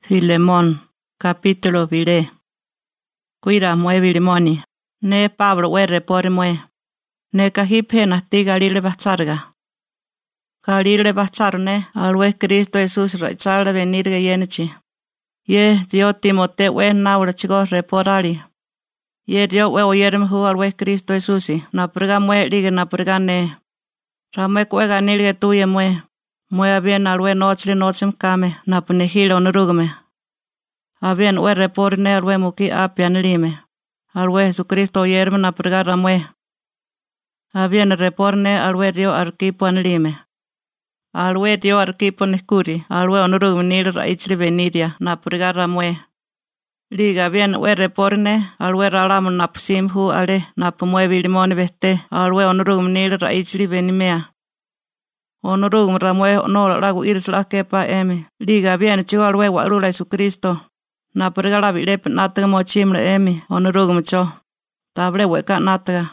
Filemón, capítulo viré. Cuira mue Filemoni, ne Pablo we repore mue. Ne cajipe nasti galile bacharga. Galile bacharne, alwe Cristo Jesús rechale venir yenechi. Ye dio Timote we naura chico reporari. Ye dio we oyerme hu alwe Cristo Jesús, na prega mue ligue na prega ne. Rame cuega nilge tuye mue. Mue bien alwe noche kame na punehilo nurugme. Abien we reporne alwe muki apian lime. Alwe Jesucristo yerme na pregara mue. Abien reporne alwe dio arquipo an lime. Alwe dio arquipo nescuri, alwe onurugme nil raichli veniria na pregara mue. Liga bien we reporne alwe ralam na psimhu ale na pumue Filemoni veste alwe onurugme nil raichli venimea. Onurugme ramue no lagu irsla kepa emi. Liga bien chigo alwe walula Jesucristo. Na pregala vilep nataga mochimle emi onurugme cho. Table weka nataga.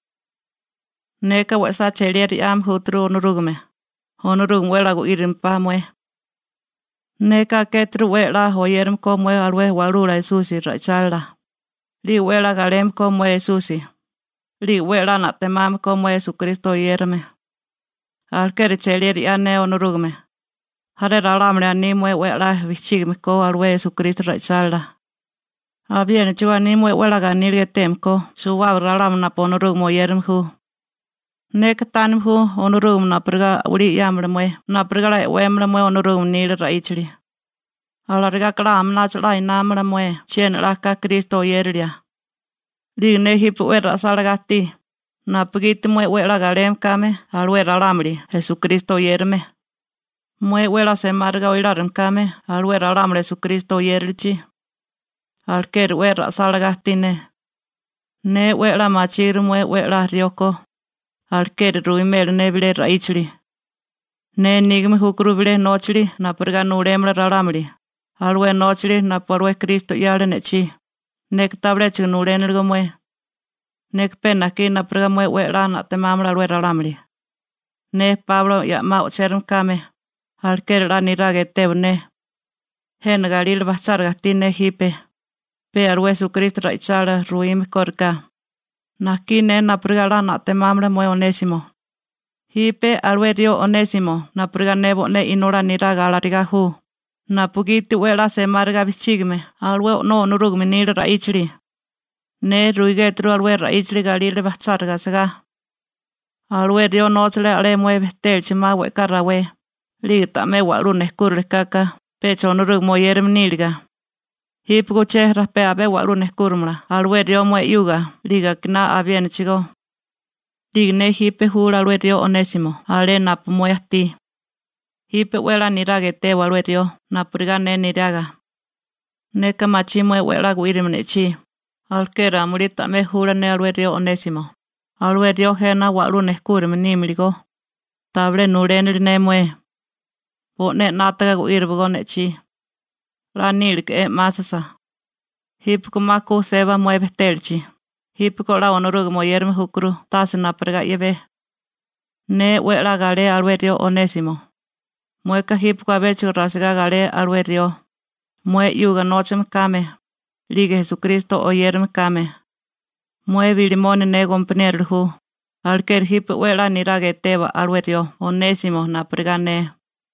Neka wesa chelieri am hutru onurugme. Onurugme we lagu irimpa mue. Neka ketru we la hoyerm ko mue alwe walula Jesusi rachala. Li we la galem ko mue Jesusi. Li we la natemam ko mue Jesucristo yerme. Alkeri chelieri ane onurugme. Hare ralamle ani mue we la vichigme ko alwe Jesucristo rachala. Abien chua ni mue we la ganilge temko suwa ralam na ponurugmo yerm hu. Nek tanim hu onurugme na prega uri yamle mue na prega la wemle mue onurugme nil raichli. Alarga klam na chlai namle mue chen la ka Cristo yerlia. Li ne hip we rasalagati. Na pagit mue we la galem kame alwe ralamli Jesucristo yerme. Mue we la semarga oilarem kame alwe ralamle Jesucristo yerlichi. Alker we rasalagatine. Ne we la machir mue we la rioko. Alker ruimel nebile raichli. Ne nigme hukrubile nochli na perga nuremle ralamli. Alwe nochli na porwe Cristo yale nechi. Nek table chunurenelgo mue. Nek pena ki na prega mue we la na temamla alwe ralamli. Ne Pablo ya ma ocherm kame. Alker la nirage tebne. Hen galil bacharga tine hipe. Pe alwe Jesucristo raichala ruim korka. Nakine na prega la na temamla mue Onésimo. Hipe alwe dio Onésimo na prega nebo ne inora niraga alariga hu. Na pugiti we la semarga bichigme alwe no nurugme nil raichli. Ne ruigetru alwe raichli galil bacharga saga. Alwe dio nochle ale mue vestelchi ma we karawe. Ligta me walun eskurle kaka. Pecho nurugmo yerm nilga. Hipgo chehra pe abe walun eskurmla. Alwe dio mue yuga. Liga kina abien chigo. Ligne hipe hula alwe dio Onésimo. Ale napu mue asti. Hipe wela nirage te alwe dio. Napuriga ne niraga. Neka machimue wela guirim nechi. Alkera murita me hula ne alwe dio Onésimo. Alwe dio hena walun eskurme nimligo. Table nurenil ne mue. Bone nataga guirbugo nechi. La nilk e masasa. Hipko maku seba mue vestelchi. Hipko la onurugmo yerme hukru tase naprega yebe. Ne we la gale alwe dio Onésimo. Mueka hipko abechu rasga gale alwe dio. Mue yuga nochem kame. Lige Jesucristo oyerme kame. Mue Filemoni ne compañero hu. Alker hip we la nirage teba alwe dio Onésimo naprega ne.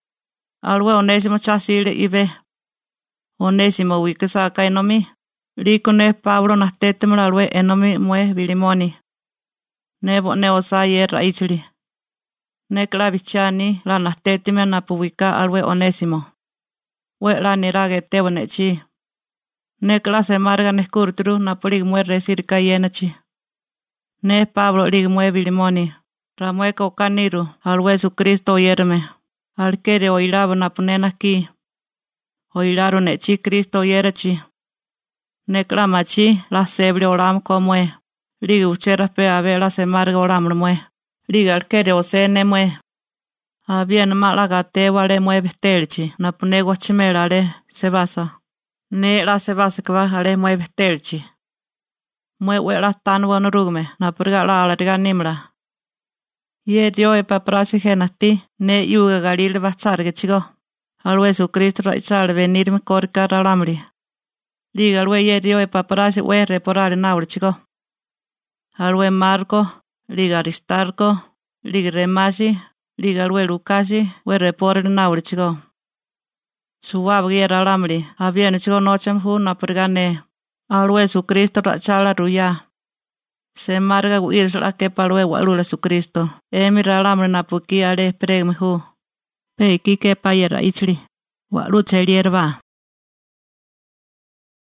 Alwe Onésimo chasile ibe. Onésimo wikasa ka enomi. Liko ne Pablo nastetemel alwe enomi mue Filemoni. Nebo ne osa yer raichli. Ne klavichani la nastetemel na publika alwe Onésimo. We la nirage teba nechi. Ne klase marga neskurtru na polig mue resir ka yenachi. Ne Pablo lig mue Filemoni. Ramue kokaniru alwe Jesucristo yerme. Alkere oilabo na punena ki. Oilaro nechi Cristo yerachi. Nekla machi la seble oram komue. Liga uchera pe abe la semarga oram mue. Liga alkere osene mue. Abien malaga te wale mue vestelchi. Na punego chimera ale sebasa. Ne la sebasa kva ale mue vestelchi. Mue we la tan wanurugme. Na purga la alariga nimra. Ye dio e paprasi genati ne yuga galil bacharge chigo. Alwe Jesucristo raichal venir me korka ralamri. Liga alwe ye dio e paparasi we reporare nauri chico. Alwe Marco, liga Aristarco, liga Remasi, liga alwe Lucasi, we repore nauri chico. Suwab ge ralamri, aviene chico nochem hu na pergane. Alwe Jesucristo rachala ruya. Se marga guir la que palwe walula Jesucristo. Emi ralamri na puki ale pregme hu. Pe iki ke payera ichli. Walu chelierba.